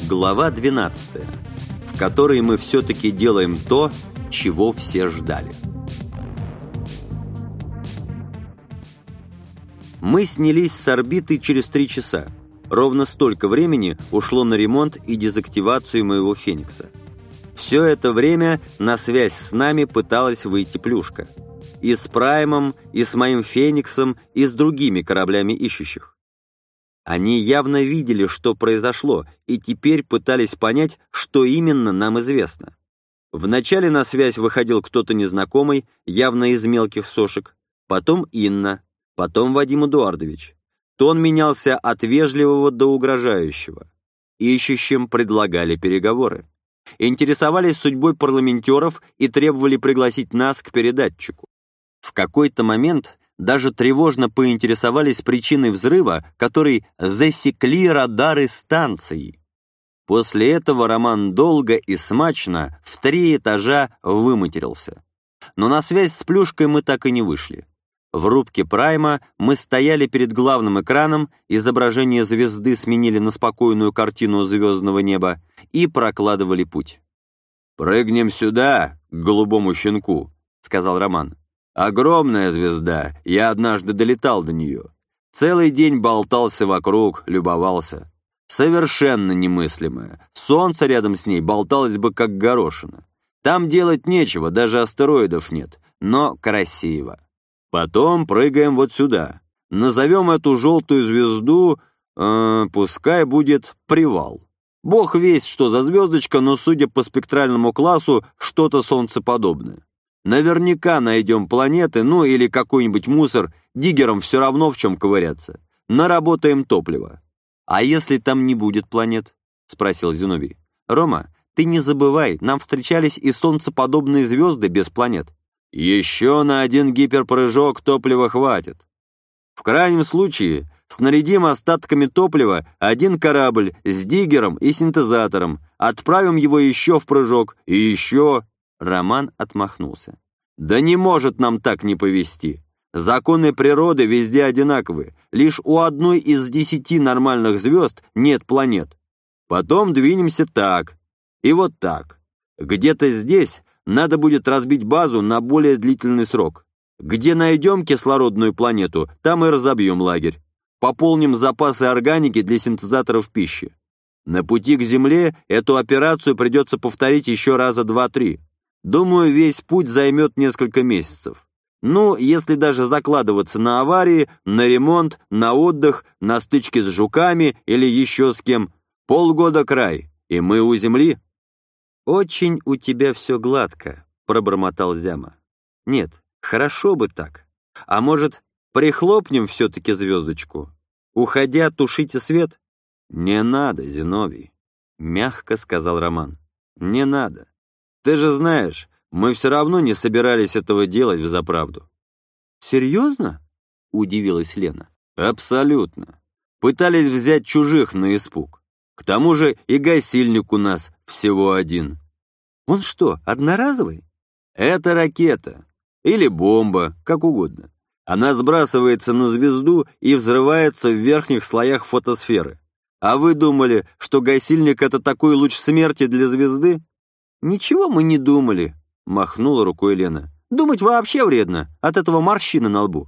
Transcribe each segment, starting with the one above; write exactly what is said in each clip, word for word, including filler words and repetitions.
Глава двенадцатая, в которой мы все-таки делаем то, чего все ждали. Мы снялись с орбиты через три часа. Ровно столько времени ушло на ремонт и дезактивацию моего «Феникса». Все это время на связь с нами пыталась выйти Плюшка. И с Праймом, и с моим «Фениксом, и с другими кораблями ищущих. Они явно видели, что произошло, и теперь пытались понять, что именно нам известно. Вначале на связь выходил кто-то незнакомый, явно из мелких сошек, потом Инна, потом Вадим Эдуардович. Тон менялся от вежливого до угрожающего. Ищущим предлагали переговоры. Интересовались судьбой парламентеров и требовали пригласить нас к передатчику. В какой-то момент даже тревожно поинтересовались причиной взрыва, который засекли радары станции. После этого Роман долго и смачно в три этажа выматерился. Но на связь с Плюшкой мы так и не вышли. В рубке Прайма мы стояли перед главным экраном, изображение звезды сменили на спокойную картину звездного неба и прокладывали путь. «Прыгнем сюда, к голубому щенку», — сказал Роман. «Огромная звезда, я однажды долетал до нее. Целый день болтался вокруг, любовался. Совершенно немыслимая. Солнце рядом с ней болталось бы как горошина. Там делать нечего, даже астероидов нет, но красиво. Потом прыгаем вот сюда. Назовем эту желтую звезду, э, пускай будет Привал. Бог весть, что за звездочка, но, судя по спектральному классу, что-то солнцеподобное. Наверняка найдем планеты, ну или какой-нибудь мусор, диггерам все равно в чем ковыряться. Наработаем топливо». «А если там не будет планет?» — спросил Зиновий. «Рома, ты не забывай, нам встречались и солнцеподобные звезды без планет». «Еще на один гиперпрыжок топлива хватит. В крайнем случае снарядим остатками топлива один корабль с диггером и синтезатором, отправим его еще в прыжок и еще...» Роман отмахнулся. «Да не может нам так не повезти. Законы природы везде одинаковые. Лишь у одной из десяти нормальных звезд нет планет. Потом двинемся так. И вот так. Где-то здесь надо будет разбить базу на более длительный срок. Где найдем кислородную планету, там и разобьем лагерь. Пополним запасы органики для синтезаторов пищи. На пути к Земле эту операцию придется повторить еще раза два-три. Думаю, весь путь займет несколько месяцев. Ну, если даже закладываться на аварии, на ремонт, на отдых, на стычки с жуками или еще с кем, полгода край, и мы у Земли». «Очень у тебя все гладко», — пробормотал Зяма. «Нет, хорошо бы так. А может, прихлопнем все-таки звездочку? Уходя, тушите свет?» «Не надо, Зиновий», — мягко сказал Роман. «Не надо. Ты же знаешь, мы все равно не собирались этого делать взаправду». «Серьезно?» — удивилась Лена. «Абсолютно. Пытались взять чужих на испуг. К тому же и гасильник у нас всего один». «Он что, одноразовый?» «Это ракета. Или бомба, как угодно. Она сбрасывается на звезду и взрывается в верхних слоях фотосферы. А вы думали, что гасильник — это такой луч смерти для звезды?» «Ничего мы не думали», — махнула рукой Лена. «Думать вообще вредно, от этого морщины на лбу».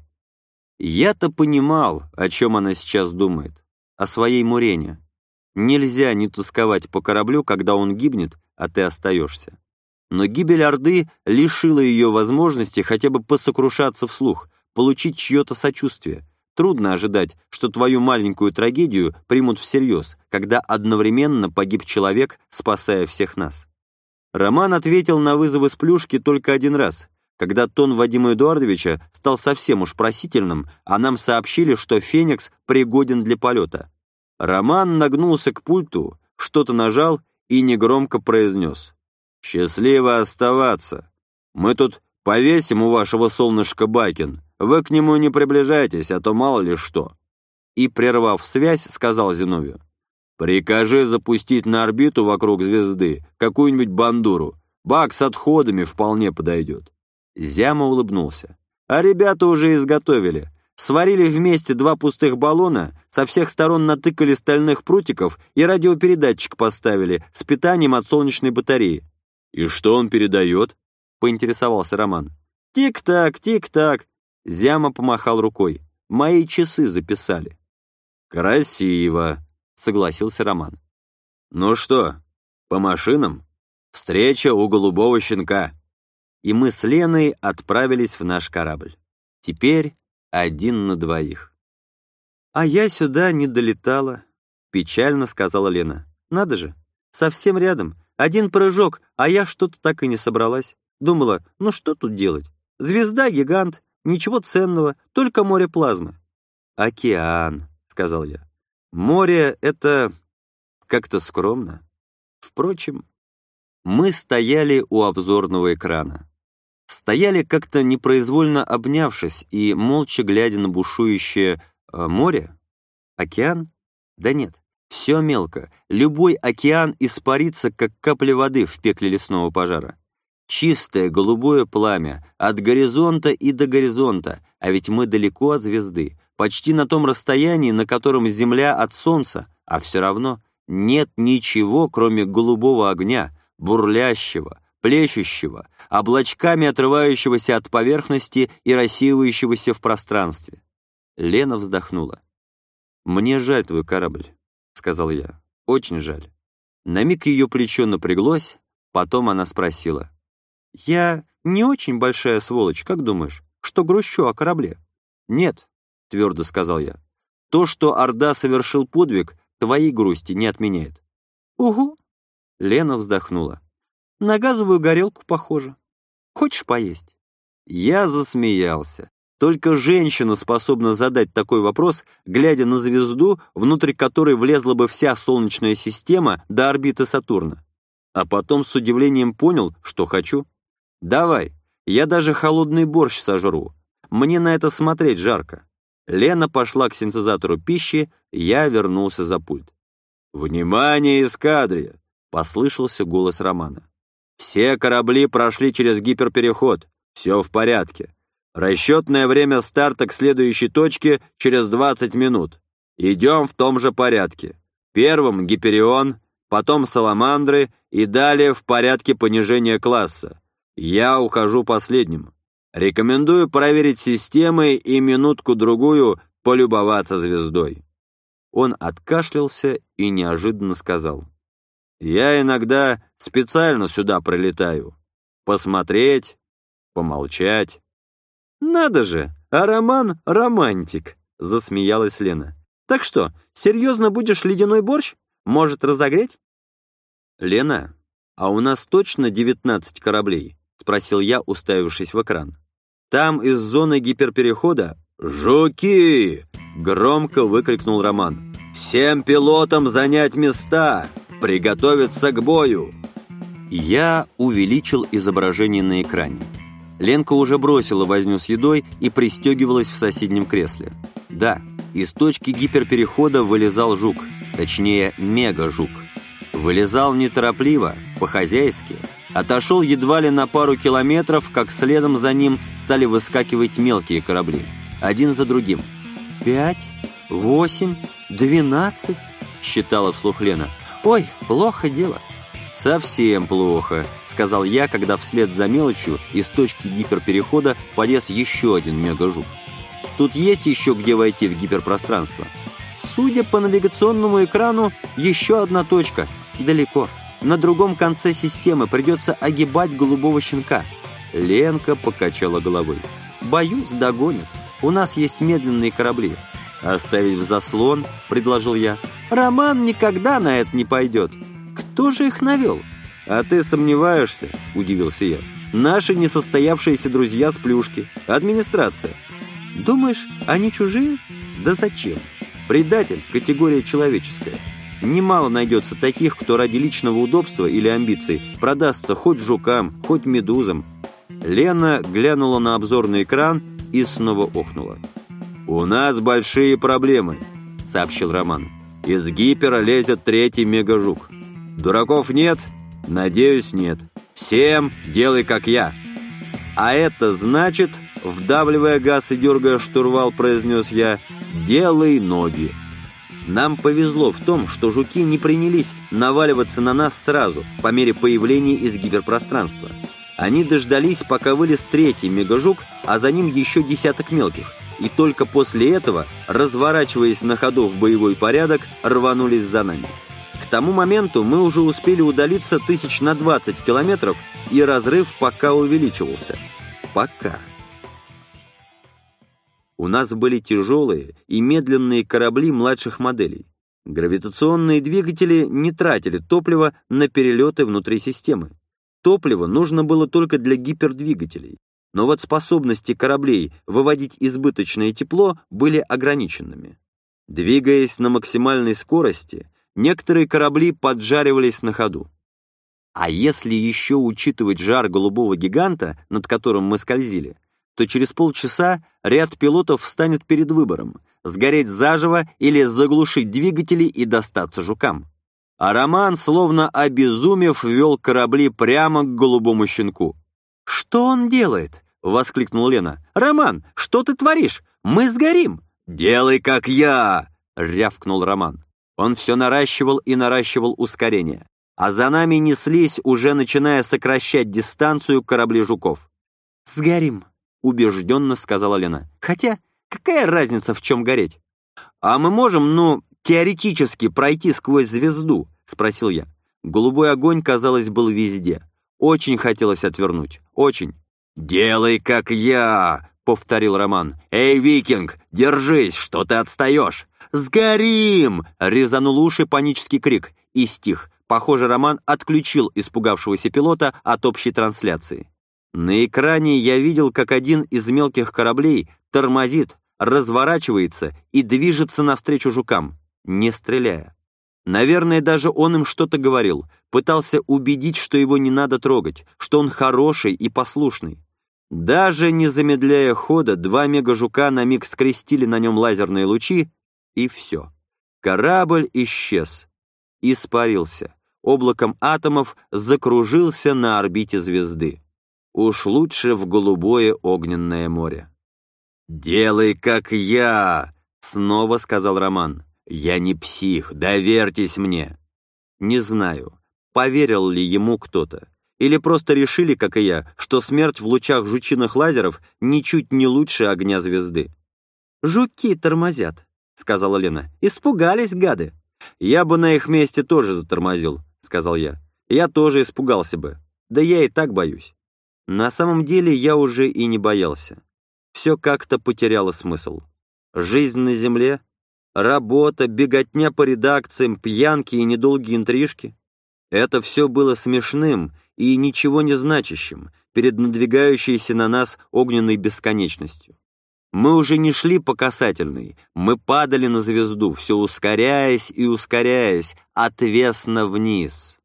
Я-то понимал, о чем она сейчас думает. О своей Мурене. Нельзя не тосковать по кораблю, когда он гибнет, а ты остаешься. Но гибель Орды лишила ее возможности хотя бы посокрушаться вслух, получить чье-то сочувствие. Трудно ожидать, что твою маленькую трагедию примут всерьез, когда одновременно погиб человек, спасая всех нас. Роман ответил на вызовы с Плюшки только один раз, когда тон Вадима Эдуардовича стал совсем уж просительным, а нам сообщили, что «Феникс» пригоден для полета. Роман нагнулся к пульту, что-то нажал и негромко произнес: «Счастливо оставаться. Мы тут повесим у вашего солнышка Бакин. Вы к нему не приближайтесь, а то мало ли что». И, прервав связь, сказал Зиновию: «Прикажи запустить на орбиту вокруг звезды какую-нибудь бандуру. Бак с отходами вполне подойдет». Зяма улыбнулся. «А ребята уже изготовили. Сварили вместе два пустых баллона, со всех сторон натыкали стальных прутиков и радиопередатчик поставили с питанием от солнечной батареи. «И что он передает?» — поинтересовался Роман. «Тик-так, тик-так!» — Зяма помахал рукой. «Мои часы записали». «Красиво!» — согласился Роман. «Ну что, по машинам? Встреча у голубого щенка!» И мы с Леной отправились в наш корабль. Теперь один на двоих. «А я сюда не долетала», — печально сказала Лена. «Надо же, совсем рядом. Один прыжок, а я что-то так и не собралась. Думала, ну что тут делать? Звезда-гигант, ничего ценного, только море плазмы». «Океан», — сказал я. «Море — это как-то скромно». Впрочем, мы стояли у обзорного экрана. Стояли как-то непроизвольно обнявшись и молча глядя на бушующее э, море. Океан? Да нет, все мелко. Любой океан испарится, как капля воды в пекле лесного пожара. Чистое голубое пламя от горизонта и до горизонта, а ведь мы далеко от звезды, почти на том расстоянии, на котором Земля от Солнца, а все равно нет ничего, кроме голубого огня, бурлящего, плещущего, облачками отрывающегося от поверхности и рассеивающегося в пространстве. Лена вздохнула. «Мне жаль твой корабль», — сказал я. «Очень жаль». На миг ее плечо напряглось, потом она спросила. «Я не очень большая сволочь, как думаешь, что грущу о корабле?» «Нет», — твердо сказал я. «То, что Орда совершил подвиг, твоей грусти не отменяет». «Угу», — Лена вздохнула. «На газовую горелку похоже. Хочешь поесть?» Я засмеялся. Только женщина способна задать такой вопрос, глядя на звезду, внутрь которой влезла бы вся Солнечная система до орбиты Сатурна. А потом с удивлением понял, что хочу. «Давай, я даже холодный борщ сожру. Мне на это смотреть жарко». Лена пошла к синтезатору пищи, я вернулся за пульт. «Внимание, эскадрилья!» — послышался голос Романа. «Все корабли прошли через гиперпереход. Все в порядке. Расчетное время старта к следующей точке через двадцать минут. Идем в том же порядке. Первым Гиперион, потом Саламандры и далее в порядке понижения класса. Я ухожу последним. Рекомендую проверить системы и минутку-другую полюбоваться звездой». Он откашлялся и неожиданно сказал. «Я иногда специально сюда прилетаю. Посмотреть, помолчать». «Надо же, а Роман — романтик», — засмеялась Лена. «Так что, серьезно будешь ледяной борщ? Может, разогреть?» «Лена, а у нас точно девятнадцать кораблей?» — спросил я, уставившись в экран. «Там из зоны гиперперехода...» «Жуки!» — громко выкрикнул Роман. «Всем пилотам занять места! Приготовиться к бою!» Я увеличил изображение на экране. Ленка уже бросила возню с едой и пристегивалась в соседнем кресле. Да, из точки гиперперехода вылезал жук, точнее, мега-жук. Вылезал неторопливо, по-хозяйски. Отошел едва ли на пару километров, как следом за ним стали выскакивать мелкие корабли, один за другим. «Пять, восемь, двенадцать», — считала вслух Лена. «Ой, плохо дело». «Совсем плохо», — сказал я, когда вслед за мелочью из точки гиперперехода полез еще один мегажук. «Тут есть еще где войти в гиперпространство?» «Судя по навигационному экрану, еще одна точка. Далеко. На другом конце системы придется огибать голубого щенка». Ленка покачала головой. «Боюсь, догонят. У нас есть медленные корабли». «Оставить в заслон?» — предложил я. «Роман никогда на это не пойдет. Кто же их навел?» «А ты сомневаешься?» — удивился я. «Наши несостоявшиеся друзья с плюшки. Администрация». «Думаешь, они чужие?» «Да зачем? Предатель — категория человеческая. Немало найдется таких, кто ради личного удобства или амбиций продастся хоть жукам, хоть медузам». Лена глянула на обзорный экран и снова охнула. «У нас большие проблемы», — сообщил Роман. «Из гипера лезет третий мегажук. Дураков нет? Надеюсь, нет. Всем делай как я. А это значит, вдавливая газ и дергая штурвал, произнес я: «Делай ноги». Нам повезло в том, что жуки не принялись наваливаться на нас сразу, по мере появления из гиперпространства. Они дождались, пока вылез третий мегажук, а за ним еще десяток мелких, и только после этого, разворачиваясь на ходу в боевой порядок, рванулись за нами. К тому моменту мы уже успели удалиться тысяч на двадцать километров, и разрыв пока увеличивался. Пока. У нас были тяжелые и медленные корабли младших моделей. Гравитационные двигатели не тратили топлива на перелеты внутри системы. Топливо нужно было только для гипердвигателей. Но вот способности кораблей выводить избыточное тепло были ограниченными. Двигаясь на максимальной скорости, некоторые корабли поджаривались на ходу. А если еще учитывать жар голубого гиганта, над которым мы скользили, то через полчаса ряд пилотов встанет перед выбором — сгореть заживо или заглушить двигатели и достаться жукам. А Роман, словно обезумев, вел корабли прямо к голубому щенку. «Что он делает?» — воскликнула Лена. «Роман, что ты творишь? Мы сгорим!» «Делай, как я!» — рявкнул Роман. Он все наращивал и наращивал ускорение, а за нами неслись, уже начиная сокращать дистанцию, корабли жуков. «Сгорим!» — убежденно сказала Лена. «Хотя, какая разница, в чем гореть?» «А мы можем, ну, теоретически пройти сквозь звезду?» — спросил я. Голубой огонь, казалось, был везде. Очень хотелось отвернуть. Очень. «Делай, как я!» — повторил Роман. «Эй, викинг, держись, что ты отстаешь?» «Сгорим!» — резанул уши панический крик и стих. Похоже, Роман отключил испугавшегося пилота от общей трансляции. На экране я видел, как один из мелких кораблей тормозит, разворачивается и движется навстречу жукам, не стреляя. Наверное, даже он им что-то говорил, пытался убедить, что его не надо трогать, что он хороший и послушный. Даже не замедляя хода, два мегажука на миг скрестили на нем лазерные лучи, и все. Корабль исчез, испарился, облаком атомов закружился на орбите звезды. Уж лучше в голубое огненное море. «Делай, как я!» — снова сказал Роман. «Я не псих, доверьтесь мне!» Не знаю, поверил ли ему кто-то, или просто решили, как и я, что смерть в лучах жучиных лазеров ничуть не лучше огня звезды. «Жуки тормозят», — сказала Лена. «Испугались, гады!» «Я бы на их месте тоже затормозил», — сказал я. «Я тоже испугался бы. Да я и так боюсь». На самом деле я уже и не боялся. Все как-то потеряло смысл. Жизнь на земле, работа, беготня по редакциям, пьянки и недолгие интрижки — это все было смешным и ничего не значащим перед надвигающейся на нас огненной бесконечностью. Мы уже не шли по касательной, мы падали на звезду, все ускоряясь и ускоряясь, отвесно вниз.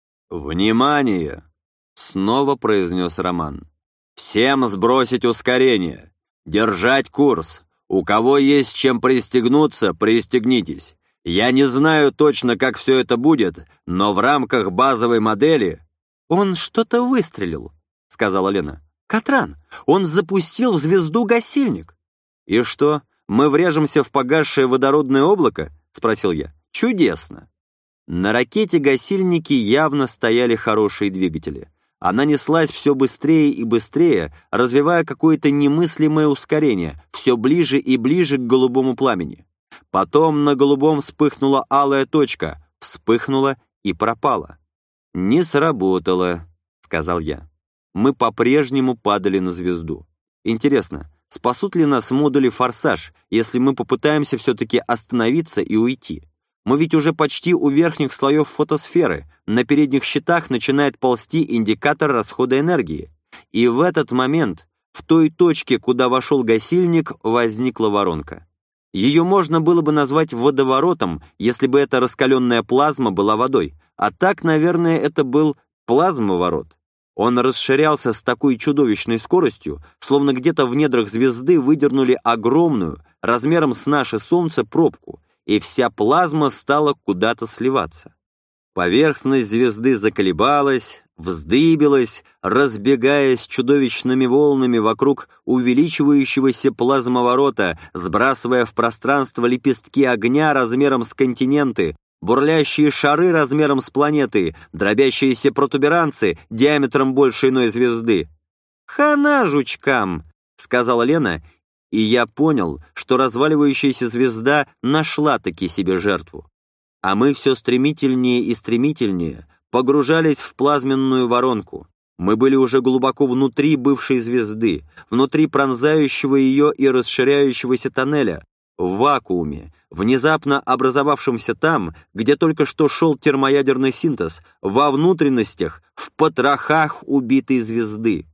«Внимание!» — снова произнес Роман. «Всем сбросить ускорение! Держать курс! У кого есть чем пристегнуться, пристегнитесь! Я не знаю точно, как все это будет, но в рамках базовой модели...» «Он что-то выстрелил», — сказала Лена. «Катран, он запустил в звезду гасильник». «И что, мы врежемся в погасшее водородное облако?» — спросил я. «Чудесно!» На ракете-гасильнике явно стояли хорошие двигатели. Она неслась все быстрее и быстрее, развивая какое-то немыслимое ускорение, все ближе и ближе к голубому пламени. Потом на голубом вспыхнула алая точка, вспыхнула и пропала. «Не сработало», — сказал я. Мы по-прежнему падали на звезду. Интересно, спасут ли нас модули «Форсаж», если мы попытаемся все-таки остановиться и уйти? Мы ведь уже почти у верхних слоев фотосферы, на передних щитах начинает ползти индикатор расхода энергии. И в этот момент, в той точке, куда вошел гасильник, возникла воронка. Ее можно было бы назвать водоворотом, если бы эта раскаленная плазма была водой, а так, наверное, это был плазмоворот. Он расширялся с такой чудовищной скоростью, словно где-то в недрах звезды выдернули огромную, размером с наше Солнце, пробку, и вся плазма стала куда-то сливаться. Поверхность звезды заколебалась, вздыбилась, разбегаясь чудовищными волнами вокруг увеличивающегося плазмоворота, сбрасывая в пространство лепестки огня размером с континенты, бурлящие шары размером с планеты, дробящиеся протуберанцы диаметром больше иной звезды. «Хана жучкам!» — сказала Лена, и я понял, что разваливающаяся звезда нашла-таки себе жертву. А мы все стремительнее и стремительнее погружались в плазменную воронку. Мы были уже глубоко внутри бывшей звезды, внутри пронзающего ее и расширяющегося тоннеля, в вакууме, внезапно образовавшемся там, где только что шел термоядерный синтез, во внутренностях, в потрохах убитой звезды.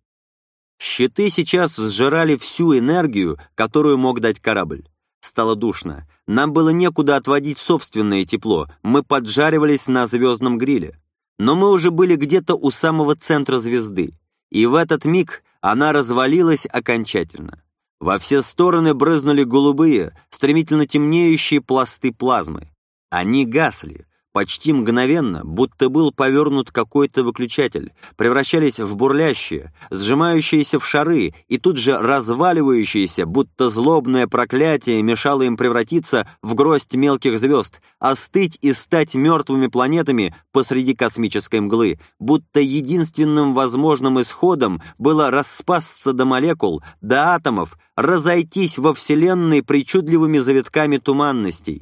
Щиты сейчас сжирали всю энергию, которую мог дать корабль. Стало душно. Нам было некуда отводить собственное тепло, мы поджаривались на звездном гриле. Но мы уже были где-то у самого центра звезды, и в этот миг она развалилась окончательно. Во все стороны брызнули голубые, стремительно темнеющие пласты плазмы. Они гасли, почти мгновенно, будто был повернут какой-то выключатель, превращались в бурлящие, сжимающиеся в шары и тут же разваливающиеся, будто злобное проклятие мешало им превратиться в гроздь мелких звезд, остыть и стать мертвыми планетами посреди космической мглы, будто единственным возможным исходом было распасться до молекул, до атомов, разойтись во Вселенной причудливыми завитками туманностей.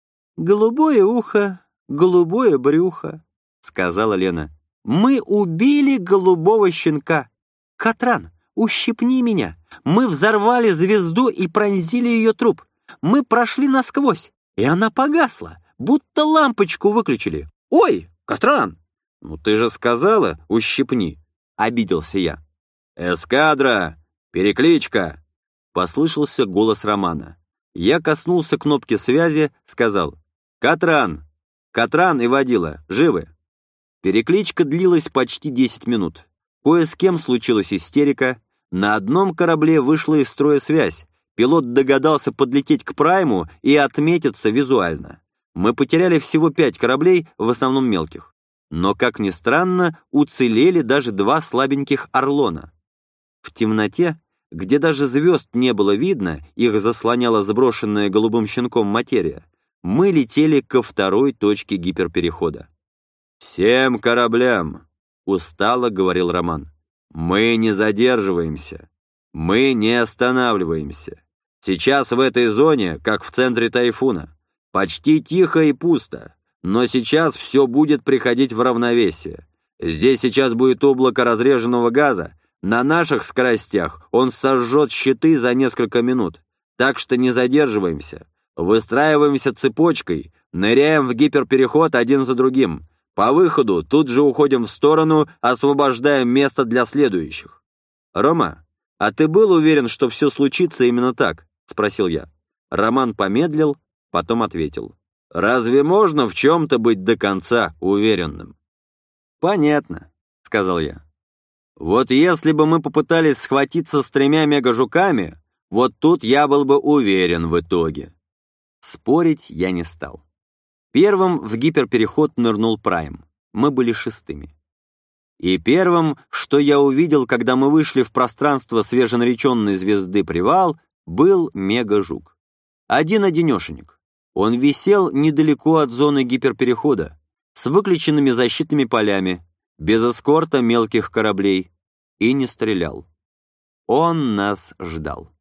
«Голубое ухо, голубое брюхо», — сказала Лена. «Мы убили голубого щенка. Катран, ущипни меня. Мы взорвали звезду и пронзили ее труп. Мы прошли насквозь, и она погасла, будто лампочку выключили. Ой, Катран!» «Ну ты же сказала, ущипни», — обиделся я. «Эскадра! Перекличка!» — послышался голос Романа. Я коснулся кнопки связи, сказал: «Катран! Катран и водила, живы?» Перекличка длилась почти десять минут. Кое с кем случилась истерика. На одном корабле вышла из строя связь. Пилот догадался подлететь к прайму и отметиться визуально. Мы потеряли всего пять кораблей, в основном мелких. Но, как ни странно, уцелели даже два слабеньких «Орлона». В темноте, где даже звезд не было видно, их заслоняла сброшенная голубым щенком материя, мы летели ко второй точке гиперперехода. «Всем кораблям!» — устало говорил Роман. «Мы не задерживаемся. Мы не останавливаемся. Сейчас в этой зоне, как в центре тайфуна, почти тихо и пусто, но сейчас все будет приходить в равновесие. Здесь сейчас будет облако разреженного газа. На наших скоростях он сожжет щиты за несколько минут, так что не задерживаемся. Выстраиваемся цепочкой, ныряем в гиперпереход один за другим. По выходу тут же уходим в сторону, освобождаем место для следующих». «Рома, а ты был уверен, что все случится именно так?» — спросил я. Роман помедлил, потом ответил: «Разве можно в чем-то быть до конца уверенным?» «Понятно», — сказал я. «Вот если бы мы попытались схватиться с тремя мегажуками, вот тут я был бы уверен в итоге». Спорить я не стал. Первым в гиперпереход нырнул Прайм. Мы были шестыми. И первым, что я увидел, когда мы вышли в пространство свеженареченной звезды Привал, был мегажук. Один-одинешенек. Он висел недалеко от зоны гиперперехода, с выключенными защитными полями, без эскорта мелких кораблей, и не стрелял. Он нас ждал.